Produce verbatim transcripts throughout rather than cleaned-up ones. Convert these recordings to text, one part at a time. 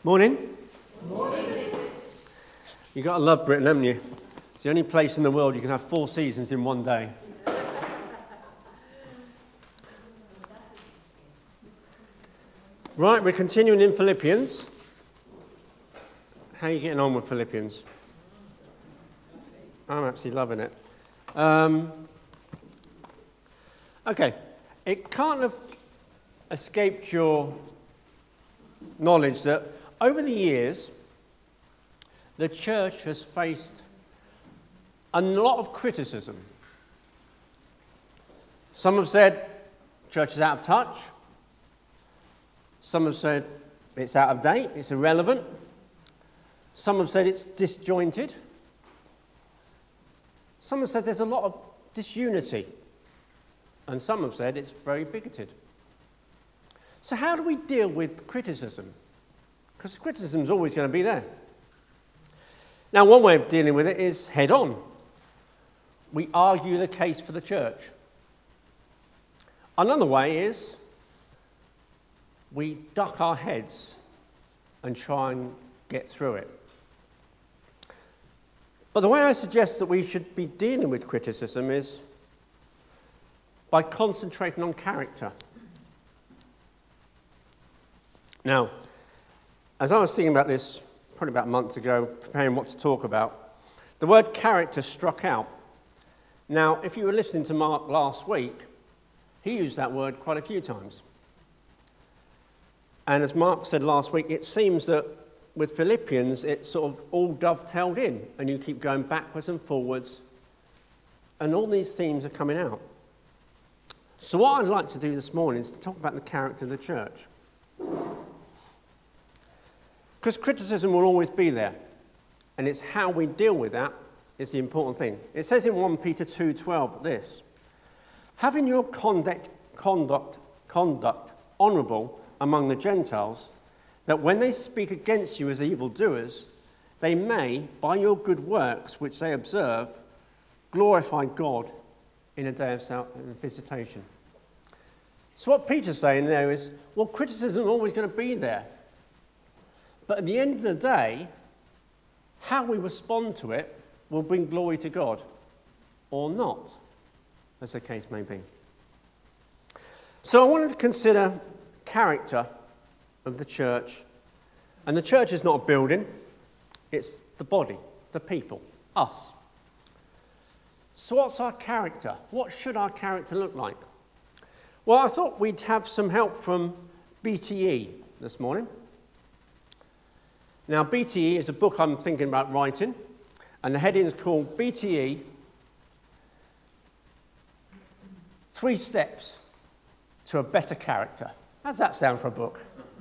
Morning. Morning. You've got to love Britain, haven't you? It's the only place in the world you can have four seasons in one day. Right, we're continuing in Philippians. How are you getting on with Philippians? I'm absolutely loving it. Um, okay, it can't have escaped your knowledge that over the years, the church has faced a lot of criticism. Some have said church is out of touch. Some have said it's out of date, it's irrelevant. Some have said it's disjointed. Some have said there's a lot of disunity. And some have said it's very bigoted. So how do we deal with criticism? Because criticism is always going to be there. Now, one way of dealing with it is head on. We argue the case for the church. Another way is we duck our heads and try and get through it. But the way I suggest that we should be dealing with criticism is by concentrating on character. Now, as I was thinking about this probably about a month ago, preparing what to talk about, the word character struck out. Now, if you were listening to Mark last week, he used that word quite a few times. And as Mark said last week, it seems that with Philippians, it's sort of all dovetailed in, and you keep going backwards and forwards, and all these themes are coming out. So what I'd like to do this morning is to talk about the character of the church. Because criticism will always be there, and it's how we deal with that is the important thing. It says in First Peter two twelve this: having your conduct, conduct, conduct honourable among the Gentiles, that when they speak against you as evildoers, they may, by your good works which they observe, glorify God in a day of visitation. So what Peter's saying there is, well, criticism is always going to be there. But at the end of the day, how we respond to it will bring glory to God, or not, as the case may be. So I wanted to consider character of the church. And the church is not a building, it's the body, the people, us. So what's our character? What should our character look like? Well, I thought we'd have some help from B T E this morning. Now, B T E is a book I'm thinking about writing, and the heading is called B T E, Three Steps to a Better Character. How's that sound for a book?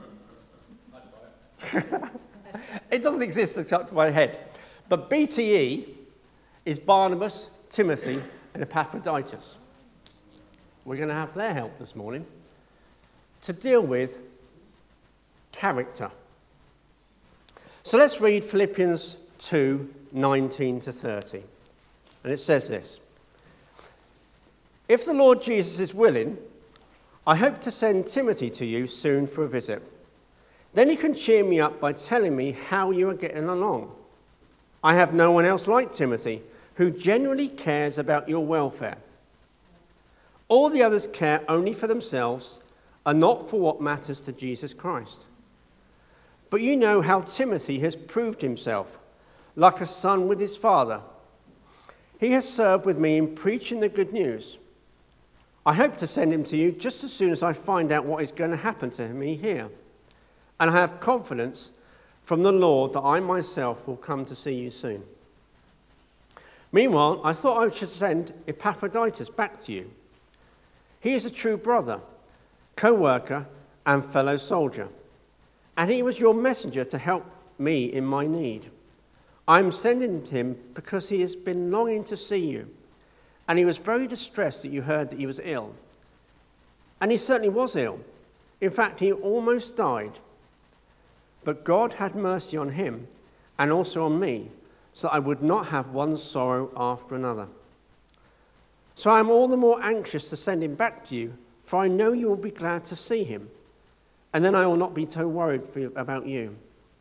It doesn't exist at the top of my head. But B T E is Barnabas, Timothy, and Epaphroditus. We're going to have their help this morning to deal with character. So let's read Philippians two nineteen to thirty. And it says this: if the Lord Jesus is willing, I hope to send Timothy to you soon for a visit. Then he can cheer me up by telling me how you are getting along. I have no one else like Timothy, who genuinely cares about your welfare. All the others care only for themselves and not for what matters to Jesus Christ. But you know how Timothy has proved himself, like a son with his father. He has served with me in preaching the good news. I hope to send him to you just as soon as I find out what is going to happen to me here. And I have confidence from the Lord that I myself will come to see you soon. Meanwhile, I thought I should send Epaphroditus back to you. He is a true brother, co-worker, and fellow soldier. And he was your messenger to help me in my need. I am sending him because he has been longing to see you. And he was very distressed that you heard that he was ill. And he certainly was ill. In fact, he almost died. But God had mercy on him and also on me, so that I would not have one sorrow after another. So I am all the more anxious to send him back to you, for I know you will be glad to see him, and then I will not be so worried for you, about you.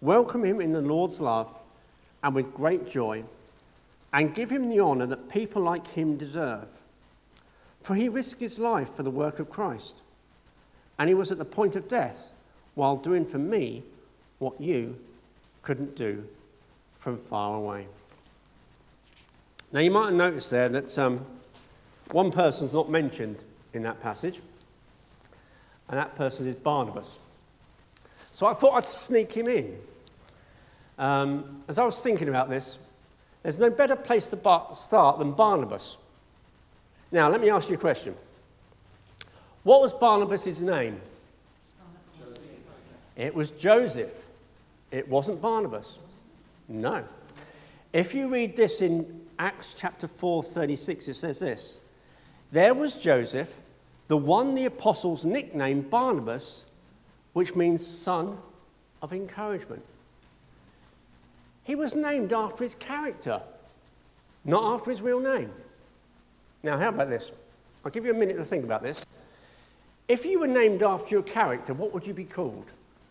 welcome him in the Lord's love and with great joy, and give him the honour that people like him deserve. For he risked his life for the work of Christ, and he was at the point of death while doing for me what you couldn't do from far away. Now you might have noticed there that um, one person's not mentioned in that passage, and that person is Barnabas. So I thought I'd sneak him in. Um, as I was thinking about this, there's no better place to start than Barnabas. Now, let me ask you a question. What was Barnabas' name? Joseph. It was Joseph. It wasn't Barnabas. No. If you read this in Acts chapter four, thirty-six, it says this. There was Joseph, the one the apostles nicknamed Barnabas, which means son of encouragement. He was named after his character, not after his real name. Now, how about this? I'll give you a minute to think about this. If you were named after your character, what would you be called?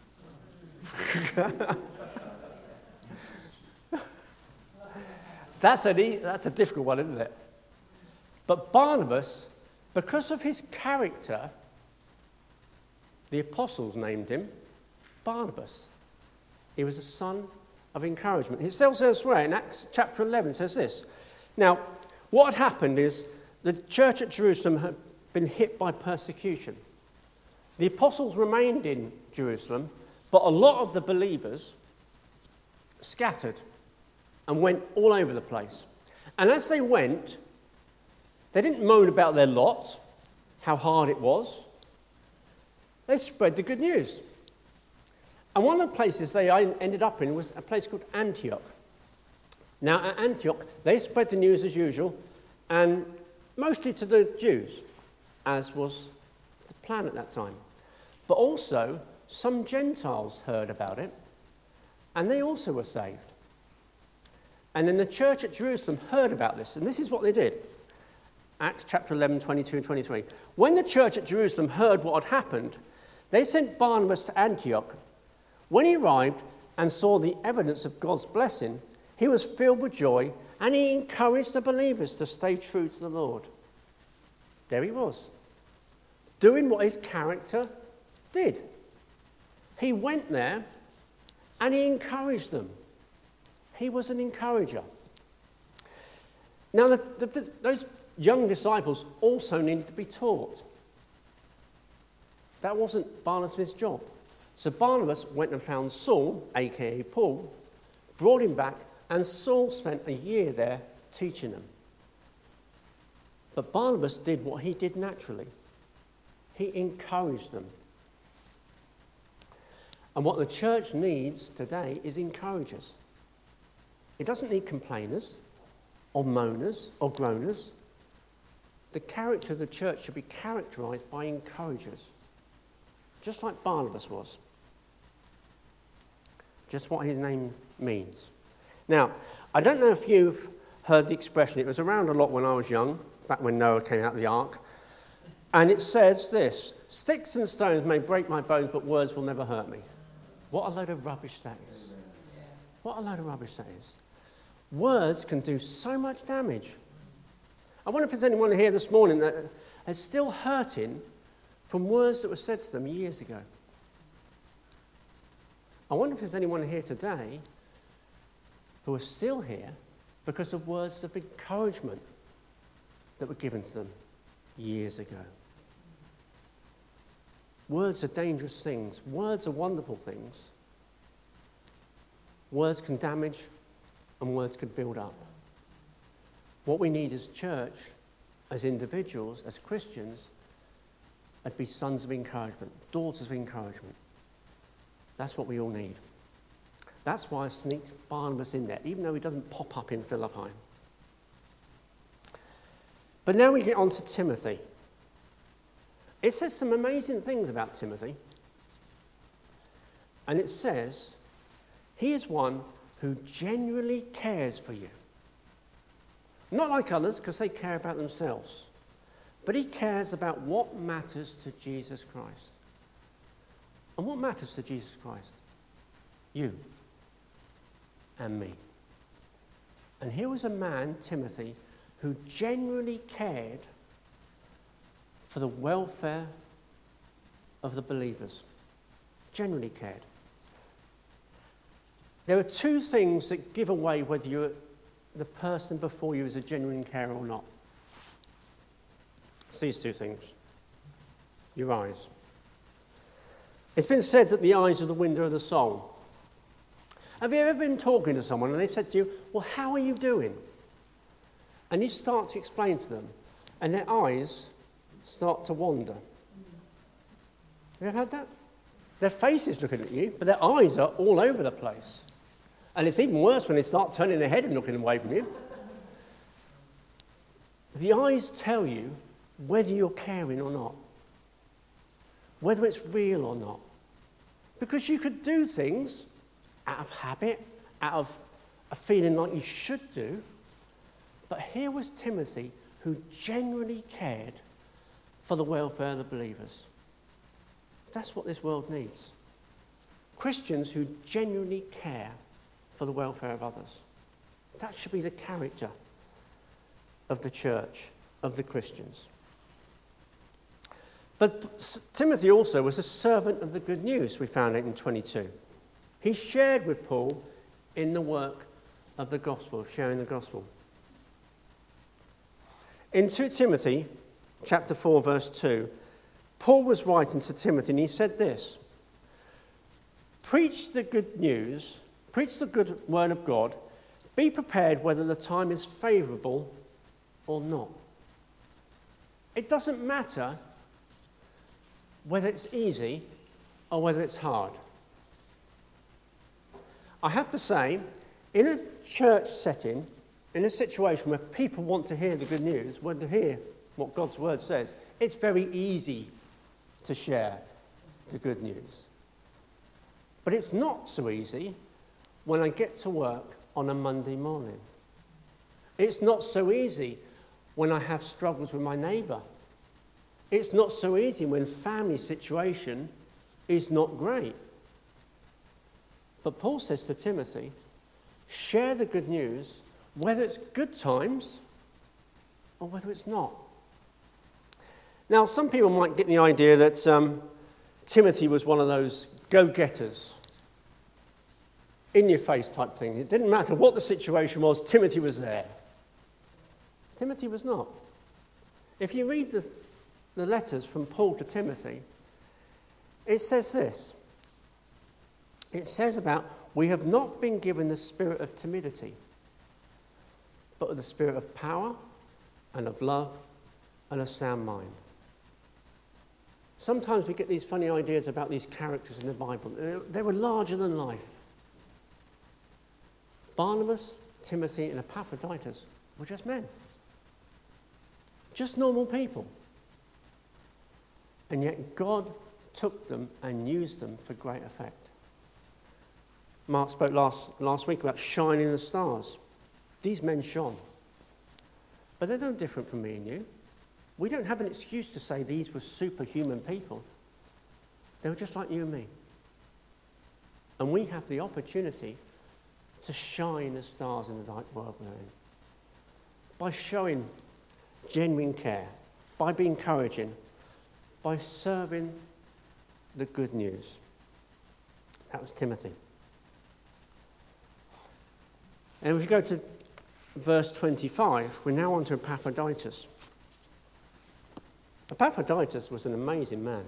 that's, a, that's a difficult one, isn't it? But Barnabas, because of his character, the apostles named him Barnabas. He was a son of encouragement. It says elsewhere in Acts chapter eleven, it says this. Now, what had happened is the church at Jerusalem had been hit by persecution. The apostles remained in Jerusalem, but a lot of the believers scattered and went all over the place. And as they went, they didn't moan about their lot, how hard it was. They spread the good news. And one of the places they ended up in was a place called Antioch. Now, at Antioch, they spread the news as usual, and mostly to the Jews, as was the plan at that time. But also, some Gentiles heard about it, and they also were saved. And then the church at Jerusalem heard about this, and this is what they did. Acts chapter eleven, twenty-two and twenty-three. When the church at Jerusalem heard what had happened, they sent Barnabas to Antioch. When he arrived and saw the evidence of God's blessing, he was filled with joy, and he encouraged the believers to stay true to the Lord. There he was, doing what his character did. He went there and he encouraged them. He was an encourager. Now, the, the, the, those young disciples also needed to be taught. That wasn't Barnabas' job. So Barnabas went and found Saul, a k a. Paul, brought him back, and Saul spent a year there teaching them. But Barnabas did what he did naturally. He encouraged them. And what the church needs today is encouragers. It doesn't need complainers or moaners or groaners. The character of the church should be characterized by encouragers, just like Barnabas was. Just what his name means. Now, I don't know if you've heard the expression. It was around a lot when I was young, back when Noah came out of the ark. And it says this: sticks and stones may break my bones, but words will never hurt me. What a load of rubbish that is. What a load of rubbish that is. Words can do so much damage. I wonder if there's anyone here this morning that is still hurting from words that were said to them years ago. I wonder if there's anyone here today who are still here because of words of encouragement that were given to them years ago. Words are dangerous things. Words are wonderful things. Words can damage and words can build up. What we need as church, as individuals, as Christians, is to be sons of encouragement, daughters of encouragement. That's what we all need. That's why I sneaked Barnabas in there, even though he doesn't pop up in Philippi. But now we get on to Timothy. It says some amazing things about Timothy. And it says, he is one who genuinely cares for you. Not like others, because they care about themselves. But he cares about what matters to Jesus Christ. And what matters to Jesus Christ? You. and me. And here was a man, Timothy, who genuinely cared for the welfare of the believers. Genuinely cared. There are two things that give away whether you're the person before you is a genuine carer or not. It's these two things. Your eyes. It's been said that the eyes are the window of the soul. Have you ever been talking to someone and they've said to you, well, how are you doing? And you start to explain to them, and their eyes start to wander. Have you ever had that? Their face is looking at you, but their eyes are all over the place. And it's even worse when they start turning their head and looking away from you. The eyes tell you whether you're caring or not, whether it's real or not. Because you could do things out of habit, out of a feeling like you should do. But here was Timothy who genuinely cared for the welfare of the believers. That's what this world needs. Christians who genuinely care for the welfare of others. That should be the character of the church, of the Christians. But Timothy also was a servant of the good news, we found it in twenty-two. He shared with Paul in the work of the gospel, of sharing the gospel. In Second Timothy chapter four, verse two, Paul was writing to Timothy and he said this: preach the good news, preach the good word of God, be prepared whether the time is favourable or not. It doesn't matter whether it's easy or whether it's hard. I have to say, in a church setting, in a situation where people want to hear the good news, want to hear what God's word says, it's very easy to share the good news. But it's not so easy when I get to work on a Monday morning. It's not so easy when I have struggles with my neighbour. It's not so easy when family situation is not great. But Paul says to Timothy, share the good news, whether it's good times or whether it's not. Now, some people might get the idea that um, Timothy was one of those go-getters, in-your-face type thing. It didn't matter what the situation was, Timothy was there. Timothy was not. If you read the, the letters from Paul to Timothy, it says this. It says about, we have not been given the spirit of timidity, but of the spirit of power and of love and a sound mind. Sometimes we get these funny ideas about these characters in the Bible. They were larger than life. Barnabas, Timothy, and Epaphroditus were just men. Just normal people. And yet God took them and used them for great effect. Mark spoke last, last week about shining the stars. These men shone. But they're no different from me and you. We don't have an excuse to say these were superhuman people. They were just like you and me. And we have the opportunity to shine as stars in the dark world we're in. By showing genuine care, by being encouraging, by serving the good news. That was Timothy. And if we go to verse twenty-five, we're now on to Epaphroditus. Epaphroditus was an amazing man.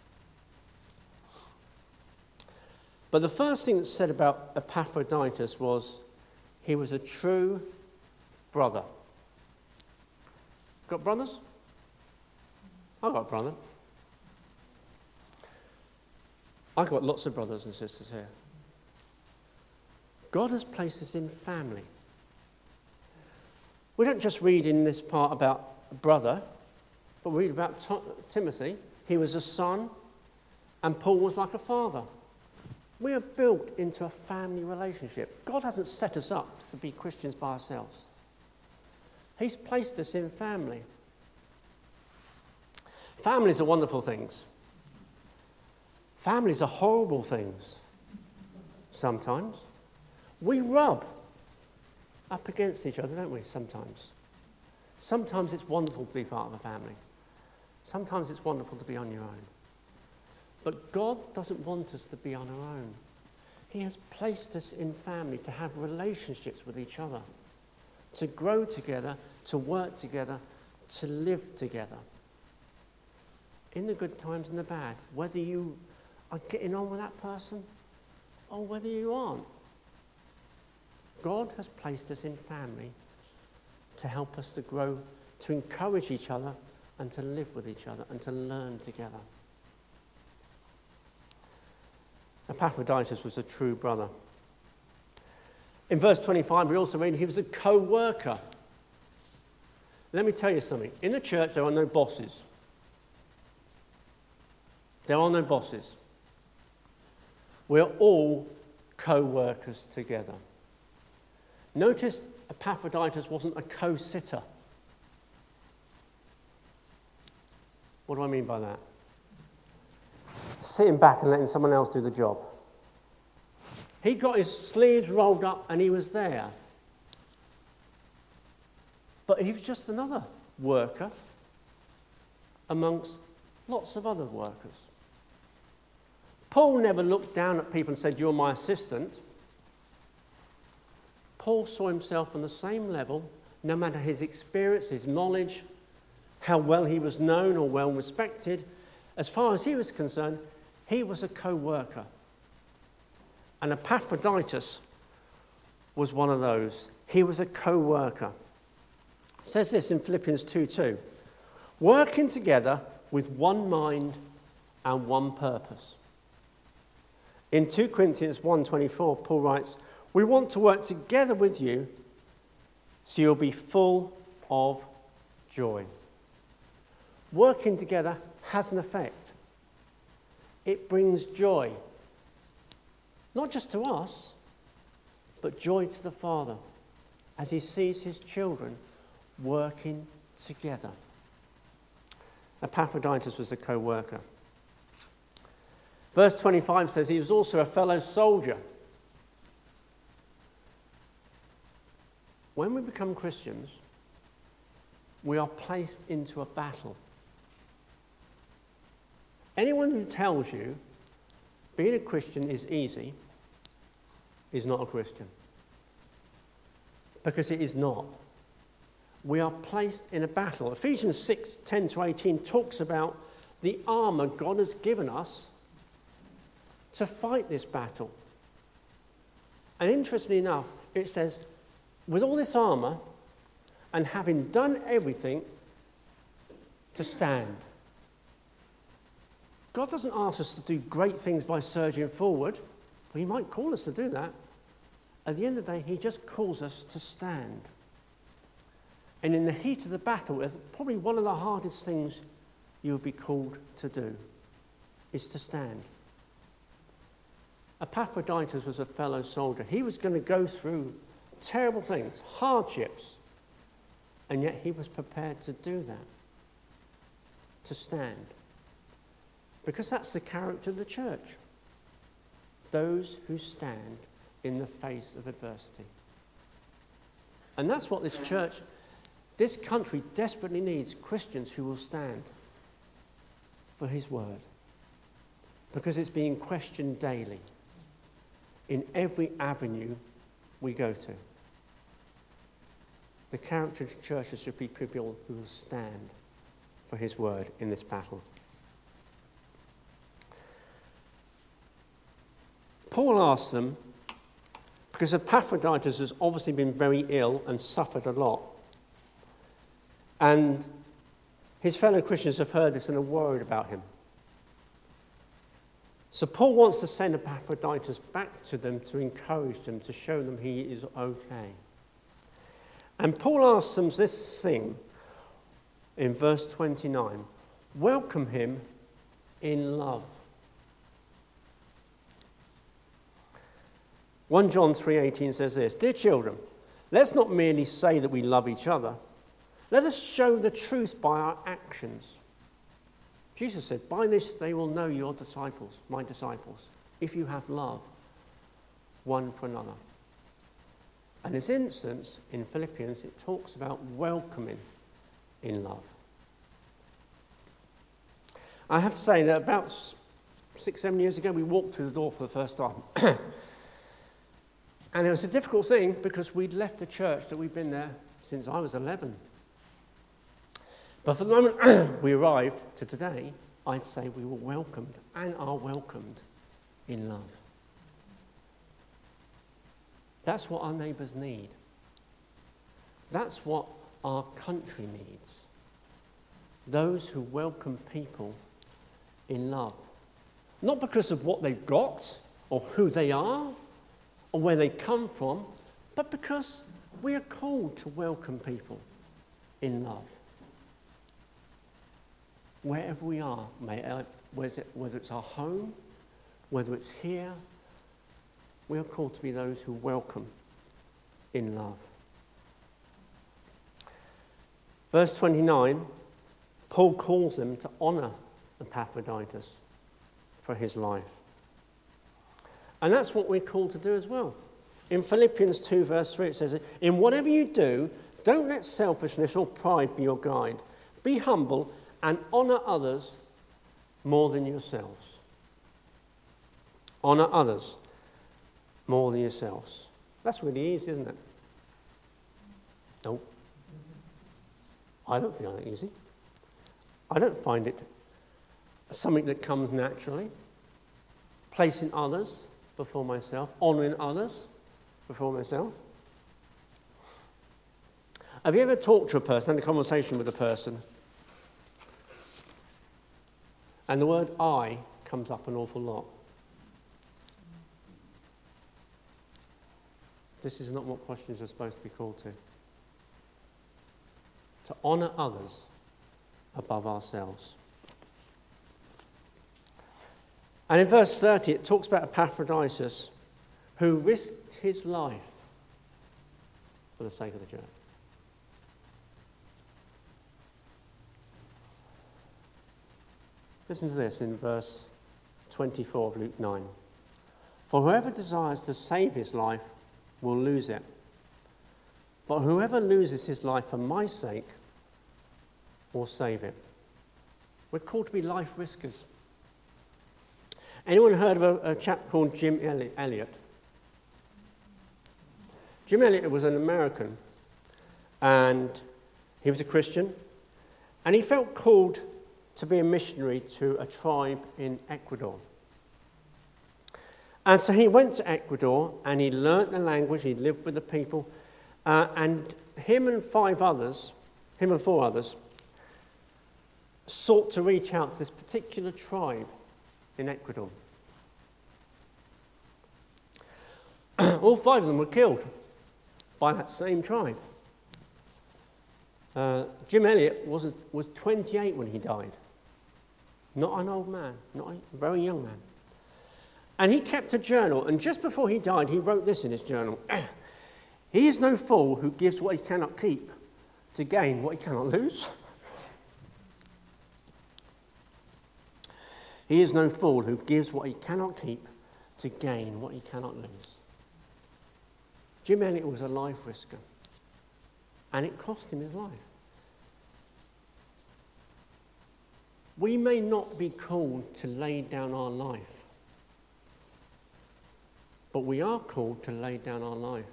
But the first thing that's said about Epaphroditus was he was a true brother. Got brothers? I've got a brother. I've got lots of brothers and sisters here. God has placed us in family. We don't just read in this part about a brother, but we read about T- Timothy. He was a son, and Paul was like a father. We are built into a family relationship. God hasn't set us up to be Christians by ourselves. He's placed us in family. Families are wonderful things. Families are horrible things sometimes. We rub up against each other, don't we, sometimes? Sometimes it's wonderful to be part of a family. Sometimes it's wonderful to be on your own. But God doesn't want us to be on our own. He has placed us in family to have relationships with each other, to grow together, to work together, to live together. In the good times and the bad, whether you are getting on with that person or whether you aren't. God has placed us in family to help us to grow, to encourage each other and to live with each other and to learn together. Epaphroditus was a true brother. In verse twenty-five, we also read he was a co-worker. Let me tell you something. In the church, there are no bosses. There are no bosses. We're all co-workers together. Notice Epaphroditus wasn't a co-sitter. What do I mean by that? Sitting back and letting someone else do the job. He got his sleeves rolled up and he was there. But he was just another worker amongst lots of other workers. Paul never looked down at people and said, "You're my assistant." Paul saw himself on the same level, no matter his experience, his knowledge, how well he was known or well respected. As far as he was concerned, he was a co-worker. And Epaphroditus was one of those. He was a co-worker. It says this in Philippians two two. Working together with one mind and one purpose. In two Corinthians one twenty-four, Paul writes, we want to work together with you so you'll be full of joy. Working together has an effect. It brings joy. Not just to us, but joy to the Father as he sees his children working together. Epaphroditus was a co-worker. Verse twenty-five says he was also a fellow soldier. When we become Christians, we are placed into a battle. Anyone who tells you being a Christian is easy is not a Christian. Because it is not. We are placed in a battle. Ephesians six ten to eighteen talks about the armour God has given us to fight this battle. And interestingly enough, it says, with all this armour and having done everything, to stand. God doesn't ask us to do great things by surging forward. Well, he might call us to do that. At the end of the day, he just calls us to stand. And in the heat of the battle, it's probably one of the hardest things you'll be called to do, is to stand. Epaphroditus was a fellow soldier. He was going to go through terrible things, hardships, and yet he was prepared to do that, to stand. Because that's the character of the church. Those who stand in the face of adversity. And that's what this church, this country desperately needs, Christians who will stand for his word. Because it's being questioned daily in every avenue we go to. The character of the churches should be people who will stand for his word in this battle. Paul asks them, because Epaphroditus has obviously been very ill and suffered a lot, and his fellow Christians have heard this and are worried about him. So Paul wants to send Epaphroditus back to them to encourage them, to show them he is okay. And Paul asks them this thing in verse twenty-nine. Welcome him in love. First John three eighteen says this, Dear children, let's not merely say that we love each other. Let us show the truth by our actions. Jesus said, by this they will know you're disciples, my disciples, if you have love one for another. And this instance in Philippians, it talks about welcoming in love. I have to say that about six, seven years ago, we walked through the door for the first time. And it was a difficult thing because we'd left a church that we'd been there since I was eleven. But for the moment we arrived to today, I'd say we were welcomed and are welcomed in love. That's what our neighbours need. That's what our country needs. Those who welcome people in love. Not because of what they've got or who they are or where they come from, but because we are called to welcome people in love. Wherever we are, whether it's our home, whether it's here, we are called to be those who welcome in love. Verse twenty-nine, Paul calls them to honour Epaphroditus for his life. And that's what we're called to do as well. In Philippians two, verse three, it says, in whatever you do, don't let selfishness or pride be your guide. Be humble and honour others more than yourselves. Honour others more than yourselves. That's really easy, isn't it? No. I don't find it easy. I don't find it something that comes naturally. Placing others before myself, honouring others before myself. Have you ever talked to a person, had a conversation with a person, and the word I comes up an awful lot? This is not what questions are supposed to be called to. To honour others above ourselves. And in verse thirty, it talks about Epaphroditus, who risked his life for the sake of the church. Listen to this in verse twenty-four of Luke nine. For whoever desires to save his life will lose it. But whoever loses his life for my sake will save it. We're called to be life riskers. Anyone heard of a, a chap called Jim Elliot? Jim Elliot was an American, and he was a Christian, and he felt called to be a missionary to a tribe in Ecuador. And so he went to Ecuador, and he learnt the language, he lived with the people, uh, and him and five others, him and four others, sought to reach out to this particular tribe in Ecuador. All five of them were killed by that same tribe. Uh, Jim Elliot was, was twenty-eight when he died. Not an old man, not a very young man. And he kept a journal, and just before he died, he wrote this in his journal. He is no fool who gives what he cannot keep to gain what he cannot lose. He is no fool who gives what he cannot keep to gain what he cannot lose. Jim Elliot was a life risker, and it cost him his life. We may not be called to lay down our life, but we are called to lay down our life.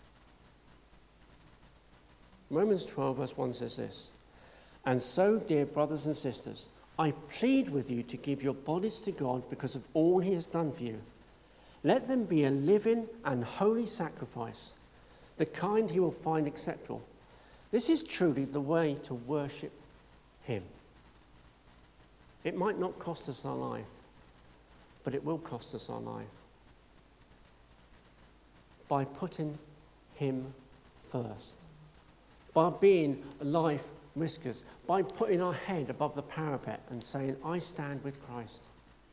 Romans twelve verse one says this, and so, dear brothers and sisters, I plead with you to give your bodies to God because of all he has done for you. Let them be a living and holy sacrifice, the kind he will find acceptable. This is truly the way to worship him. It might not cost us our life, but it will cost us our life. By putting him first. By being life riskers. By putting our head above the parapet and saying, I stand with Christ.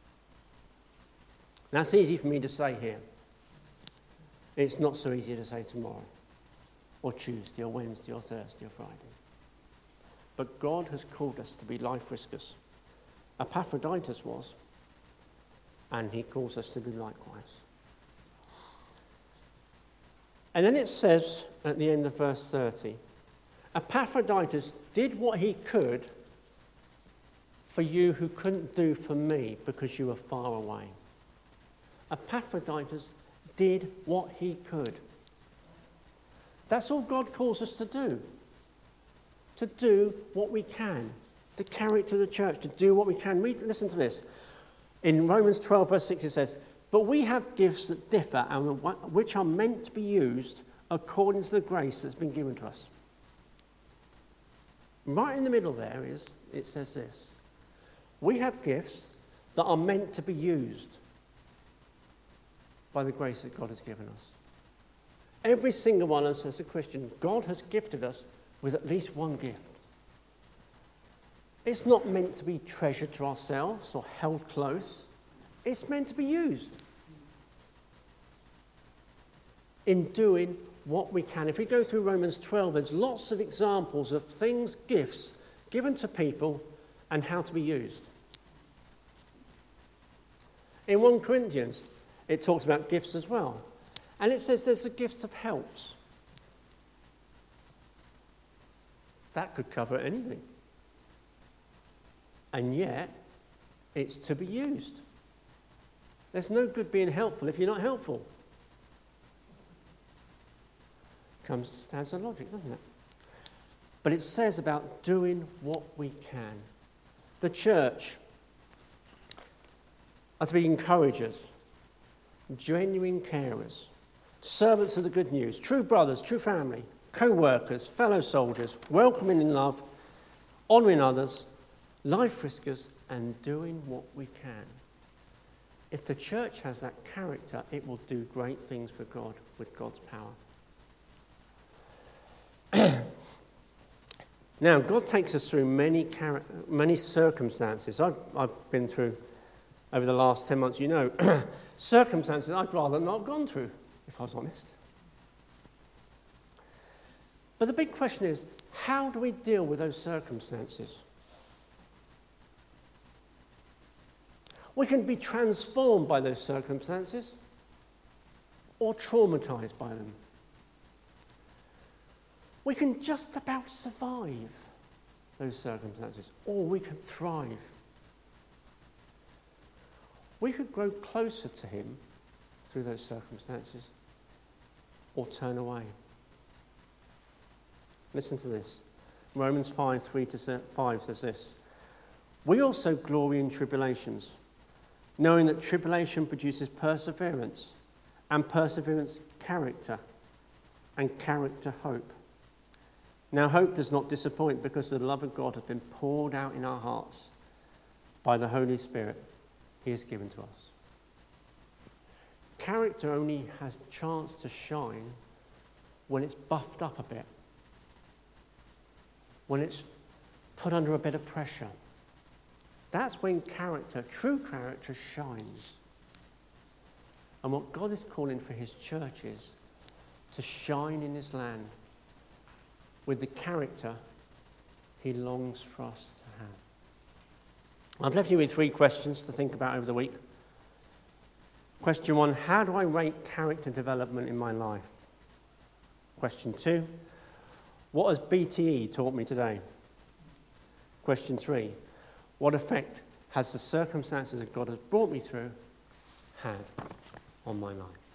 Now, it's easy for me to say here. It's not so easy to say tomorrow, or Tuesday, or Wednesday, or Thursday, or Friday. But God has called us to be life riskers. Epaphroditus was, and he calls us to do likewise. And then it says at the end of verse thirty, Epaphroditus did what he could for you who couldn't do for me because you were far away. Epaphroditus did what he could. That's all God calls us to do. To do what we can. To carry it to the church. To do what we can. Read, listen to this. In Romans twelve verse six it says, but we have gifts that differ and which are meant to be used according to the grace that's been given to us. Right in the middle there is, it says this. We have gifts that are meant to be used by the grace that God has given us. Every single one of us as a Christian, God has gifted us with at least one gift. It's not meant to be treasured to ourselves or held close. It's meant to be used in doing what we can. If we go through Romans twelve, there's lots of examples of things, gifts, given to people and how to be used. In First Corinthians, it talks about gifts as well. And it says there's the gift of helps. That could cover anything. And yet, it's to be used. There's no good being helpful if you're not helpful. Comes stands to logic, doesn't it? But it says about doing what we can. The church are to be encouragers, genuine carers, servants of the good news, true brothers, true family, co-workers, fellow soldiers, welcoming in love, honouring others, life riskers, and doing what we can. If the church has that character, it will do great things for God with God's power. Now, God takes us through many char- many circumstances. I've, I've been through, over the last ten months, you know, circumstances I'd rather not have gone through, if I was honest. But the big question is, how do we deal with those circumstances? We can be transformed by those circumstances or traumatized by them. We can just about survive those circumstances, or we could thrive. We could grow closer to him through those circumstances, or turn away. Listen to this. Romans five, three to five says this. We also glory in tribulations, knowing that tribulation produces perseverance, and perseverance character, and character hope. Now hope does not disappoint because the love of God has been poured out in our hearts by the Holy Spirit he has given to us. Character only has a chance to shine when it's buffed up a bit, when it's put under a bit of pressure. That's when character, true character, shines. And what God is calling for his church is to shine in his land with the character he longs for us to have. I've left you with three questions to think about over the week. Question one, how do I rate character development in my life? Question two, what has B T E taught me today? Question three, what effect has the circumstances that God has brought me through had on my life?